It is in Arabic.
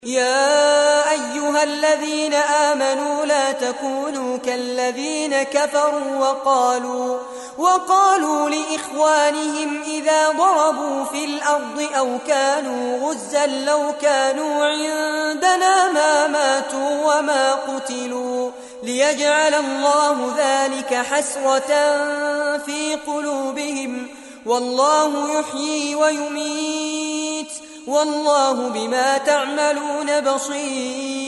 يا أيها الذين آمنوا لا تكونوا كالذين كفروا وقالوا لإخوانهم إذا ضربوا في الأرض أو كانوا غزا لو كانوا عندنا ما ماتوا وما قتلوا ليجعل الله ذلك حسرة في قلوبهم والله يحيي ويميت والله بما تعملون بصير.